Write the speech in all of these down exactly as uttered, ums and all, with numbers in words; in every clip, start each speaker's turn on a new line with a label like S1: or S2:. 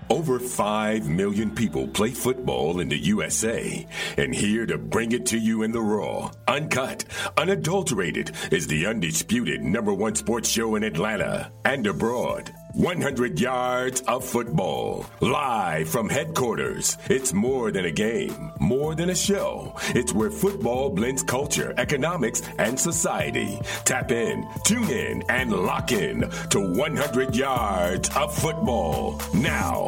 S1: Over five million people play football in the U S A, and here to bring it to you in the raw, uncut, unadulterated is the undisputed number one sports show in Atlanta and abroad. one hundred yards of football, live from headquarters. It's more than a game, more than a show. It's where football blends culture, economics, and society. Tap in, tune in, and lock in to one hundred yards of football now.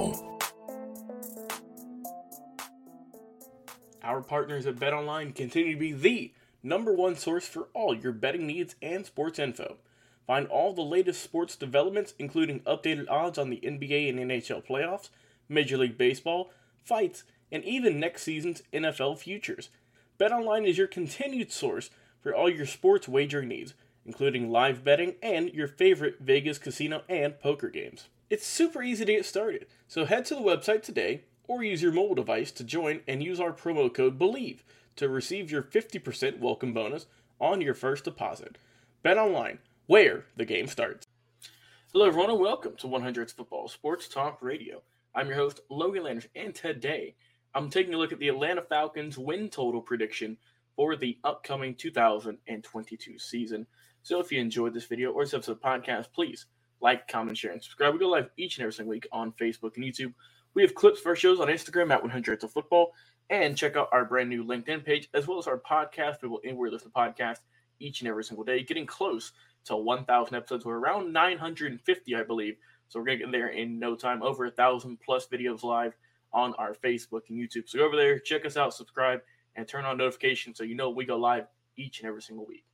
S2: Our partners at BetOnline continue to be the number one source for all your betting needs and sports info. Find all the latest sports developments, including updated odds on the N B A and N H L playoffs, Major League Baseball, fights, and even next season's N F L futures. BetOnline is your continued source for all your sports wagering needs, including live betting and your favorite Vegas casino and poker games. It's super easy to get started, so head to the website today or use your mobile device to join and use our promo code BELIEVE to receive your fifty percent welcome bonus on your first deposit. BetOnline, where the game starts. Hello everyone and welcome to one hundred's Football Sports Talk Radio. I'm your host, Logan Landers, and today I'm taking a look at the Atlanta Falcons win total prediction for the upcoming two thousand twenty-two season. So if you enjoyed this video or this episode of the podcast, please like, comment, share, and subscribe. We go live each and every single week on Facebook and YouTube. We have clips for our shows on Instagram at one hundred of football, and check out our brand new LinkedIn page, as well as our podcast. We will anywhere listen to podcasts each and every single day, getting close to one thousand episodes. We're around nine hundred fifty, I believe. So we're going to get there in no time. Over a thousand plus videos live on our Facebook and YouTube. So go over there, check us out, subscribe, and turn on notifications so you know we go live each and every single week.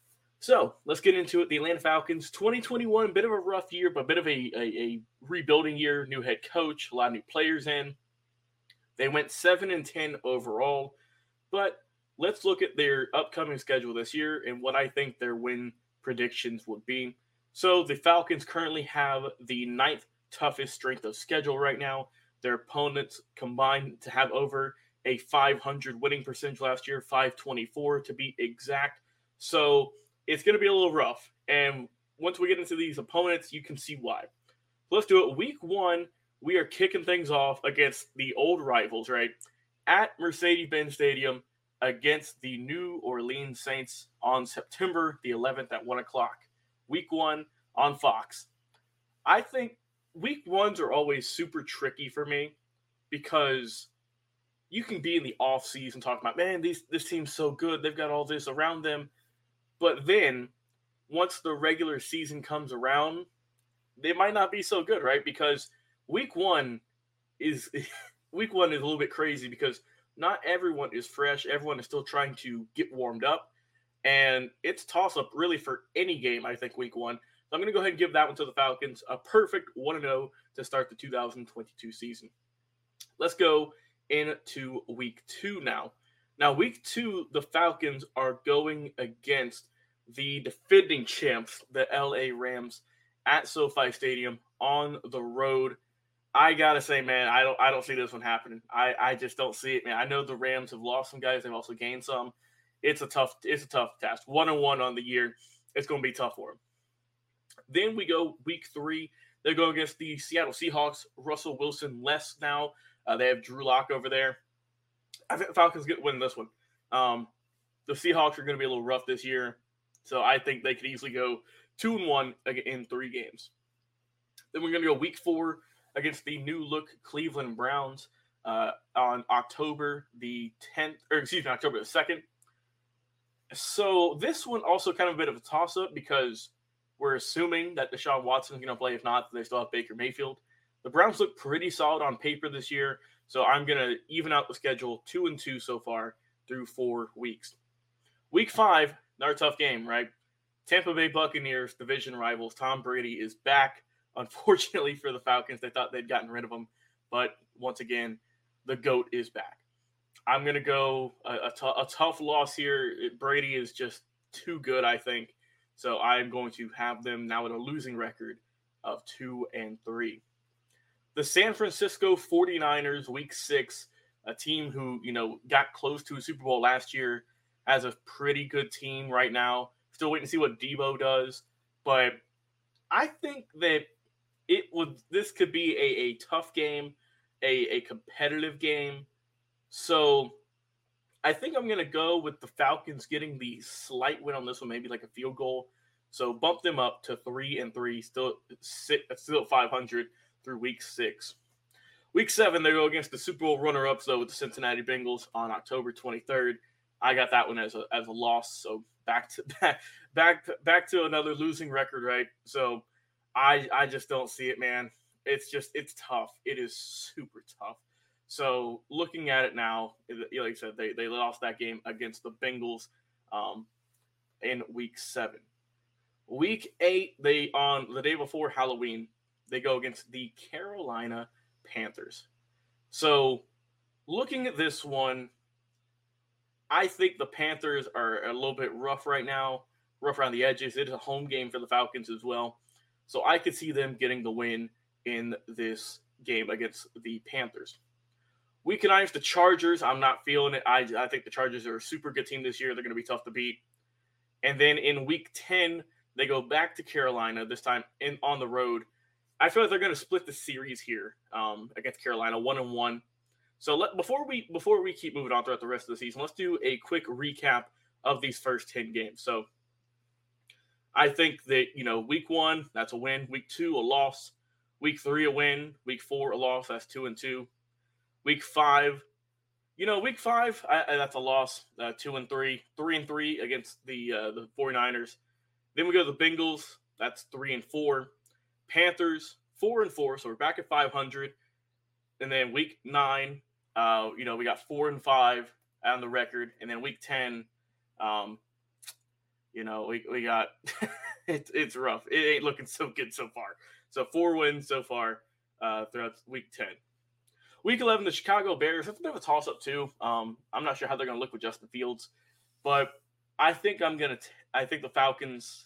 S2: So let's get into it. The Atlanta Falcons, twenty twenty-one, bit of a rough year, but a bit of a, a, a rebuilding year. New head coach, a lot of new players in. They went seven and ten overall, but let's look at their upcoming schedule this year and what I think their win predictions would be. So the Falcons currently have the ninth toughest strength of schedule right now. Their opponents combined to have over a five hundred winning percentage last year, five twenty-four to be exact. So it's going to be a little rough. And once we get into these opponents, you can see why. Let's do it. Week one, we are kicking things off against the old rivals, right? At Mercedes-Benz Stadium against the New Orleans Saints on September the eleventh at one o'clock. Week one on Fox. I think week ones are always super tricky for me because you can be in the off season talking about, man, these, this team's so good. They've got all this around them. But then once the regular season comes around, they might not be so good, right? Because week one is week one is a little bit crazy because not everyone is fresh. Everyone is still trying to get warmed up. And it's toss-up really for any game, I think, week one. So I'm going to go ahead and give that one to the Falcons. A perfect one and oh to start the two thousand twenty-two season. Let's go into week two now. Now, week two, the Falcons are going against the defending champs, the L A Rams, at SoFi Stadium on the road. I gotta say, man, I don't, I don't see this one happening. I, I just don't see it, man. I know the Rams have lost some guys; they've also gained some. It's a tough, it's a tough task. One and one on the year, it's going to be tough for them. Then we go week three. They're going against the Seattle Seahawks. Russell Wilson less now. Uh, they have Drew Lock over there. I think the Falcons get win this one. Um, the Seahawks are going to be a little rough this year, so I think they could easily go two and one in three games. Then we're going to go week four against the new look Cleveland Browns uh, on October the tenth, or excuse me, October the second. So this one also kind of a bit of a toss-up because we're assuming that Deshaun Watson is going to play. If not, they still have Baker Mayfield. The Browns look pretty solid on paper this year, so I'm going to even out the schedule two and two so far through four weeks. Week five, another tough game, right? Tampa Bay Buccaneers, division rivals. Tom Brady is back. Unfortunately for the Falcons, they thought they'd gotten rid of him, but once again, the GOAT is back. I'm going to go a, a, t- a tough loss here. Brady is just too good, I think. So I'm going to have them now at a losing record of two and three. The San Francisco forty-niners, week six, a team who, you know, got close to a Super Bowl last year, has a pretty good team right now. Still waiting to see what Debo does. But I think that it would this could be a, a tough game, a, a competitive game. So I think I'm gonna go with the Falcons getting the slight win on this one, maybe like a field goal. So bump them up to three and three, still still at five hundred through week six. Week seven, they go against the Super Bowl runner-ups though with the Cincinnati Bengals on October twenty-third. I got that one as a as a loss. So back to back back back to another losing record, right? So I I just don't see it, man. It's just it's tough. It is super tough. So looking at it now, like I said, they, they lost that game against the Bengals um, in week seven. Week eight, they on the day before Halloween, they go against the Carolina Panthers. So looking at this one, I think the Panthers are a little bit rough right now, rough around the edges. It is a home game for the Falcons as well. So I could see them getting the win in this game against the Panthers. Week nine, the Chargers. I'm not feeling it. I, I think the Chargers are a super good team this year. They're going to be tough to beat. And then in week ten, they go back to Carolina, this time in on the road. I feel like they're going to split the series here um, against Carolina, one and one. So let, before we before we keep moving on throughout the rest of the season, let's do a quick recap of these first ten games. So I think that, you know, week one, that's a win. Week two, a loss. Week three, a win. Week four, a loss. That's two and two. Week five, you know, week five, I, I, that's a loss, uh, two and three, three and three against the uh, the 49ers. Then we go to the Bengals, that's three and four. Panthers, four and four, so we're back at five hundred. And then week nine, uh, you know, we got four and five on the record. And then week ten, um, you know, we we got it's it's rough. It ain't looking so good so far. So four wins so far uh, throughout week ten. Week eleven, the Chicago Bears. That's a bit of a toss-up, too. Um, I'm not sure how they're going to look with Justin Fields. But I think I'm going to – I think the Falcons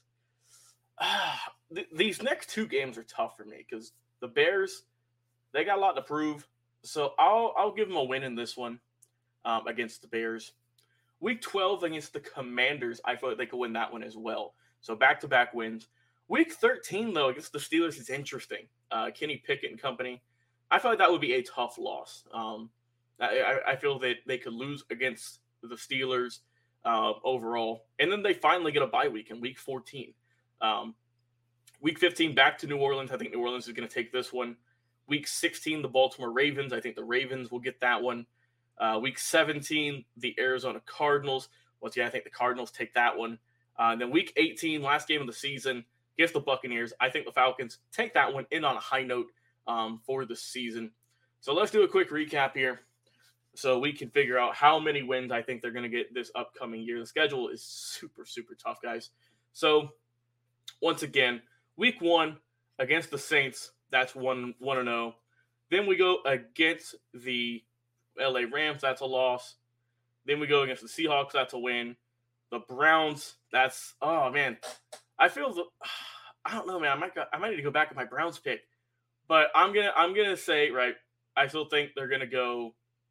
S2: uh, – th- these next two games are tough for me because the Bears, they got a lot to prove. So I'll I'll give them a win in this one um, against the Bears. Week twelve against the Commanders, I feel like they could win that one as well. So back-to-back wins. Week thirteen, though, against the Steelers is interesting. Uh, Kenny Pickett and company. I feel like that would be a tough loss. Um, I, I feel that they could lose against the Steelers uh, overall. And then they finally get a bye week in week fourteen. Um, week fifteen, back to New Orleans. I think New Orleans is going to take this one. Week sixteen, the Baltimore Ravens. I think the Ravens will get that one. Uh, week seventeen, the Arizona Cardinals. Once again, I think the Cardinals take that one. Uh, and then week eighteen, last game of the season, against the Buccaneers. I think the Falcons take that one in on a high note. Um, for the season. So let's do a quick recap here so we can figure out how many wins I think they're going to get this upcoming year. The schedule is super, super tough, guys. So once again, week one against the Saints, that's one one and oh. Then we go against the L A Rams, that's a loss. Then we go against the Seahawks, that's a win. The Browns, that's, oh man. I feel, the, I don't know, man. I might go, I might need to go back to my Browns pick. But I'm gonna I'm gonna say, right, I still think they're gonna go.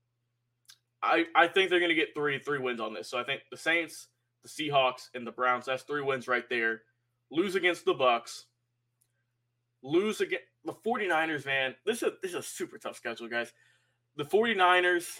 S2: I, I think they're gonna get three three wins on this. So I think the Saints, the Seahawks, and the Browns, that's three wins right there. Lose against the Bucks. Lose against the 49ers, man. This is a, this is a super tough schedule, guys. The 49ers,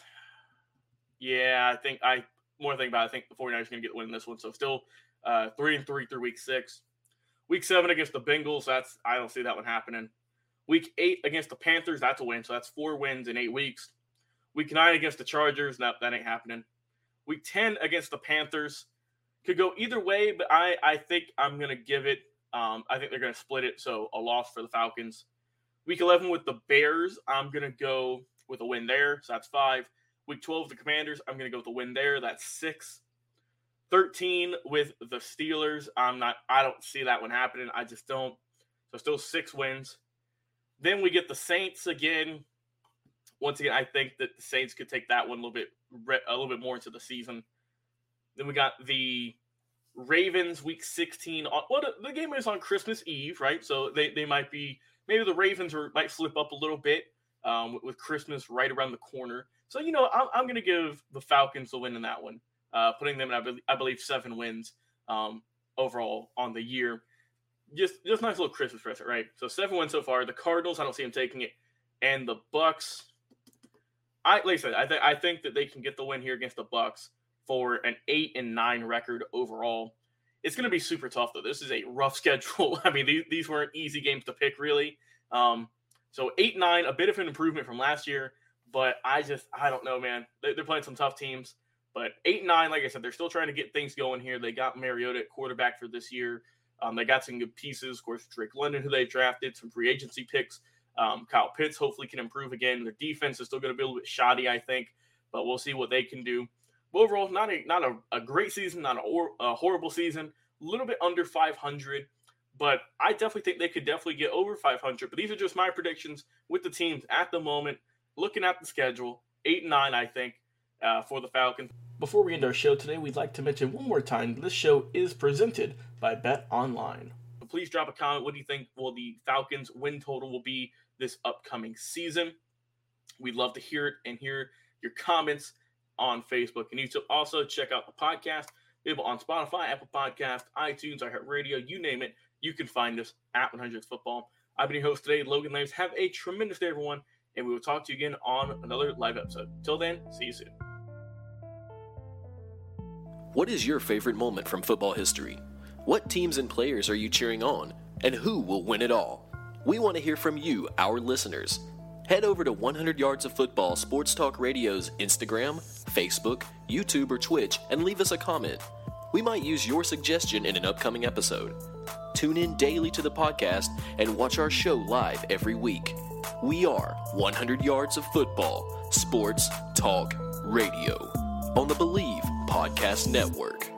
S2: yeah, I think I more think about it, I think the 49ers are gonna get the win in this one. So still uh, three and three through week six. Week seven against the Bengals, that's I don't see that one happening. Week eight against the Panthers, that's a win. So that's four wins in eight weeks. Week nine against the Chargers, no, that ain't happening. Week ten against the Panthers. Could go either way, but I, I think I'm going to give it. Um, I think they're going to split it, so a loss for the Falcons. Week eleven with the Bears, I'm going to go with a win there, so that's five. Week twelve, the Commanders, I'm going to go with a win there, that's six. thirteen with the Steelers, I'm not. I don't see that one happening. I just don't. So still six wins. Then we get the Saints again. Once again, I think that the Saints could take that one a little bit, a little bit more into the season. Then we got the Ravens week sixteen. Well, the game is on Christmas Eve, right? So they, they might be maybe the Ravens are, might slip up a little bit um, with, with Christmas right around the corner. So you know, I'm, I'm going to give the Falcons the win in that one, uh, putting them in I believe, I believe seven wins um, overall on the year. just just nice little Christmas present, right? So seven wins so far. The Cardinals, I don't see them taking it, and the Bucks. I like I said, I think I think that they can get the win here against the Bucks for an eight and nine record overall. It's going to be super tough though. This is a rough schedule. I mean, these these weren't easy games to pick really. Um, so eight nine, a bit of an improvement from last year, but I just I don't know, man. They're playing some tough teams, but eight nine, like I said, they're still trying to get things going here. They got Mariota at quarterback for this year. Um, they got some good pieces, of course, Drake London, who they drafted, some free agency picks. Um, Kyle Pitts hopefully can improve again. Their defense is still going to be a little bit shoddy, I think, but we'll see what they can do. But overall, not a not a, a great season, not a, or, a horrible season. A little bit under five hundred, but I definitely think they could definitely get over five hundred. But these are just my predictions with the teams at the moment. Looking at the schedule, eight and nine, I think, uh, for the Falcons. Before we end our show today, we'd like to mention one more time this show is presented by Bet Online. Please drop a comment. What do you think will the Falcons win total will be this upcoming season? We'd love to hear it and hear your comments on Facebook and YouTube. Also, check out the podcast. Available on Spotify, Apple Podcasts, iTunes, iHeartRadio, you name it. You can find us at one hundred Football. I've been your host today, Logan Lames. Have a tremendous day, everyone, and we will talk to you again on another live episode. Till then, see you soon.
S3: What is your favorite moment from football history? What teams and players are you cheering on? And who will win it all? We want to hear from you, our listeners. Head over to one hundred Yards of Football Sports Talk Radio's Instagram, Facebook, YouTube, or Twitch and leave us a comment. We might use your suggestion in an upcoming episode. Tune in daily to the podcast and watch our show live every week. We are one hundred Yards of Football Sports Talk Radio on the Believe Podcast Network.